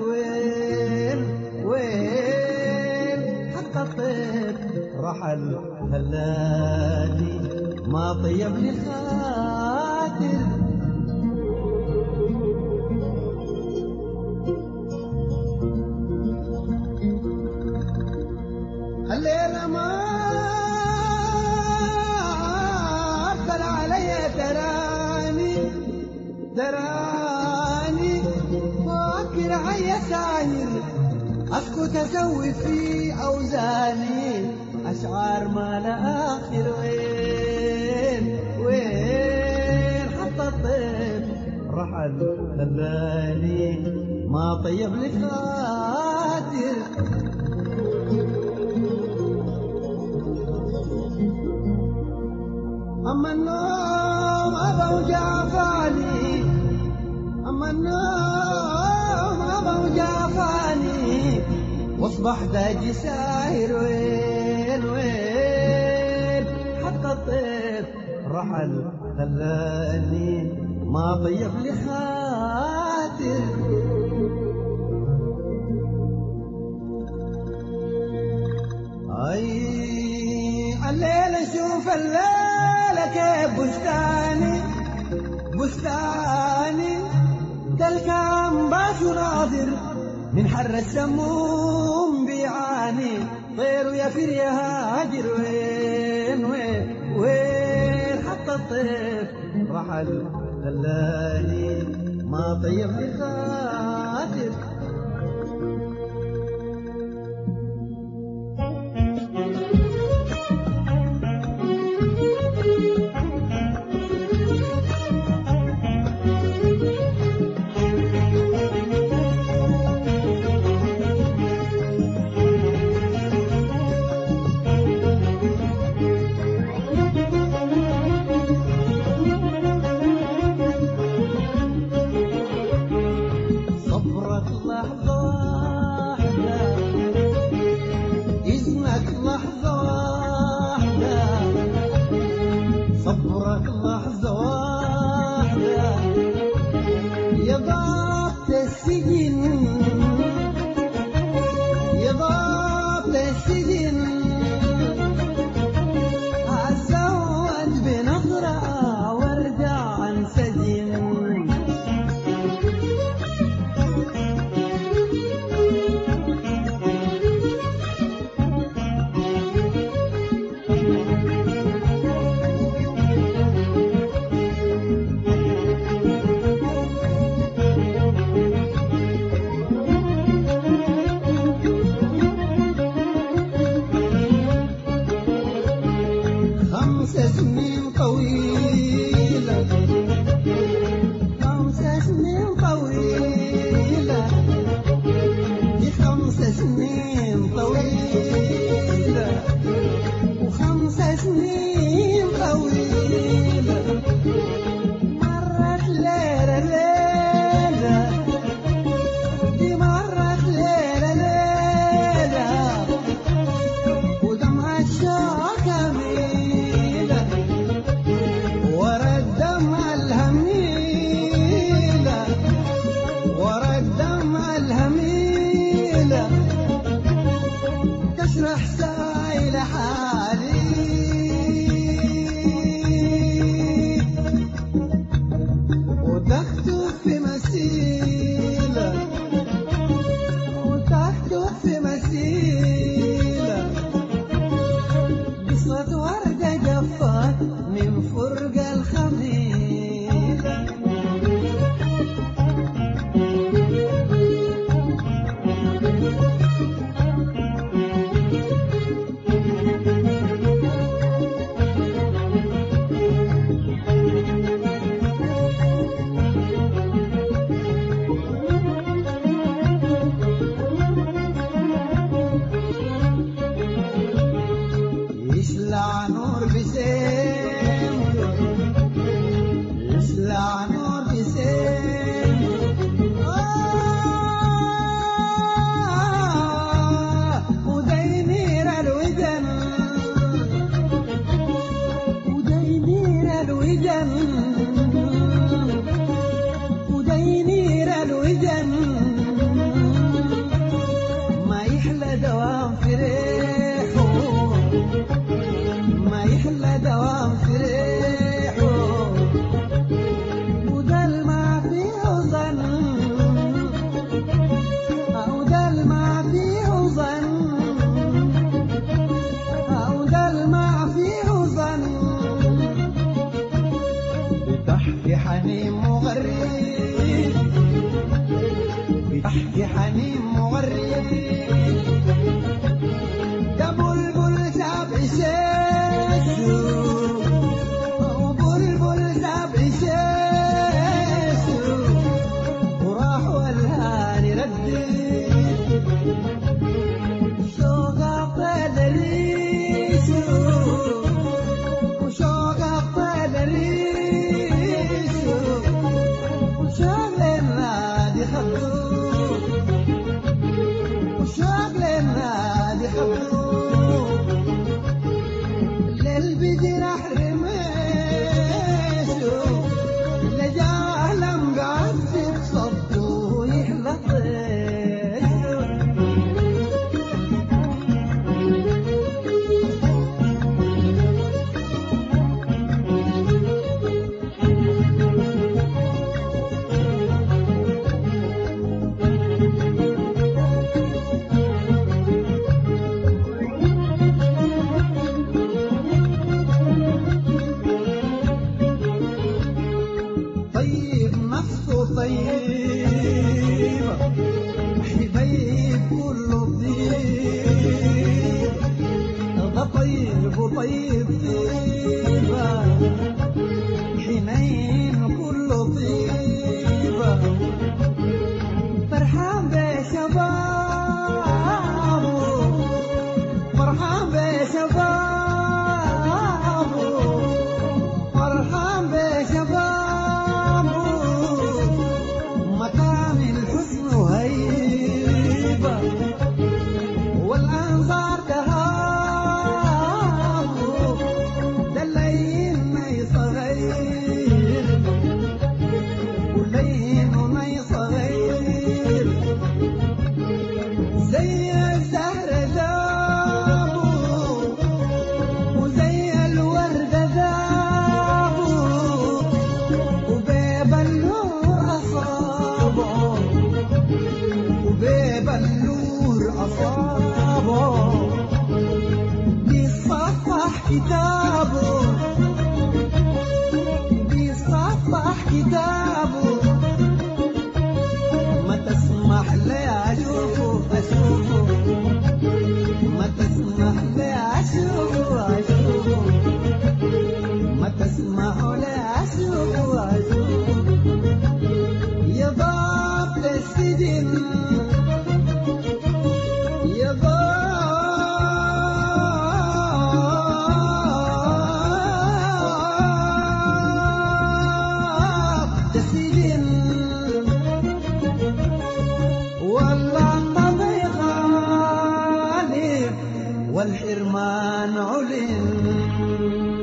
وين حتى الطيف رحل خلاني ما طيب لي خاطر. الليلة ما أقبل علي تراني فاكر عي ساهر أسكت أسوي في أوزاني أشعار ما لا آخر. وين حتى الطيف رحل خلاني ما طيب لي خاطر. أما النوم أبا وجافاني، أما النوم أبا وجافاني واصبح داجي ساهر. وين حتى الطيف رحل خلاني ما طيب لي خاطر. أي الليلة شوف الليلة كيف بستاني تلقى باش ناظر من حر السموم بيعاني طير يفر يهاجر. وين حتى الطيف رحل خلاني ما طيب لي خاطر. صبرك لحظة واحدة، إذنك لحظة واحدة، صبرك لحظة واحدة يا ضابط السجن، يا ضابط السجن أتزود بنظرة وارجع انسجن. خمس سنين طويلة، 5 سنين طويلة، دي 5 سنين طويلة، و5 سنين طويلة مرت ليلة ليلة، دي مرت ليلة ليلة ودمع الشوق ميلة ورا الدمع الهميلة، ورا الدمع الهميلة تشرح سايل حالي. وتكتب في مسيلة، وتكتب في مسيلة قصة وردة جفت من فرق الخميلة. حنين مغرد يا بلبل سبع شيشو وبلبل سبع شيشو وراح والهاني ردي شوق الطير ريشو وشوق الطير ريشو وشغل النادي خدو وشغل النادي خدو الليل بجرح رميشو لجعلم بعزك صدو يحلطيشو طيب نفسه طيب حبيب كله طيب ده طيب وطيب طيبة حنين كله طيبة فرحان بشبابه فرحان بشبابه فرحان بشبابه مكان الحسن وهيبة والأنظار تهابه ده الليل ما يصغير والليل ما يصغير زي الزهر ذابه وزي الورد ذابه وبيب النور أصابه وبيب النور أصابه بيصفح كتابه بيصفح كتابه ما تسمح لي أشوفه أشوفه ما تسمح لي أشوفه أشوفه ما تسمح لي أشوفه أشوفه يضاف للسجن يضاف للسجن والله طبي غالب والحرمان علم